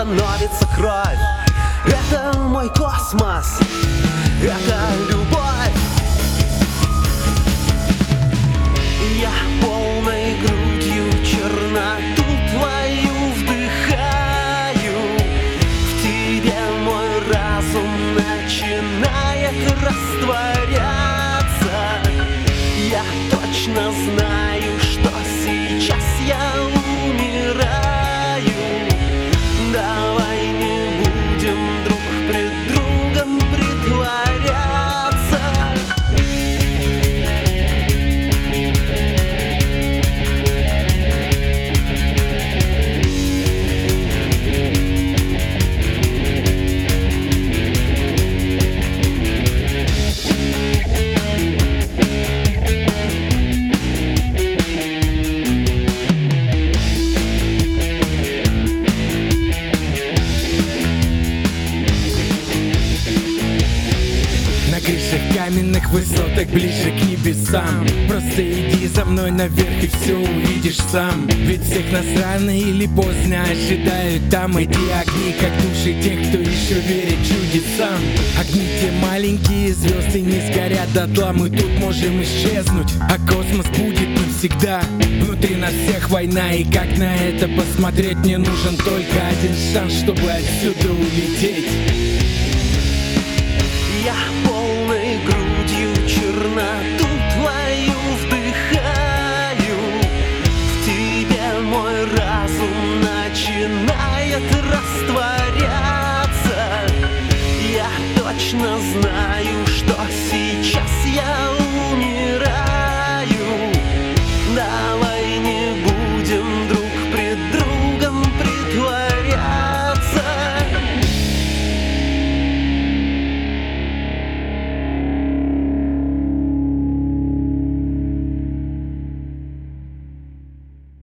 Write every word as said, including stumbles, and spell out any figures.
становится кровь. Это мой космос, это любовь. Я полной грудью черноту твою вдыхаю. В тебе мой разум начинает растворяться. Я точно знаю, что сейчас я умираю. Давай не будем друг пред другом притворяться. Каменных высоток ближе к небесам. Просто иди за мной наверх и все увидишь сам. Ведь всех нас рано или поздно ожидают там эти огни, как души тех, кто еще верит чудесам. Огни те маленькие, звезды не сгорят дотла. Мы тут можем исчезнуть, а космос будет навсегда. Внутри нас всех война, и как на это посмотреть? Мне нужен только один шанс, чтобы отсюда улететь. Я полной грудью черноту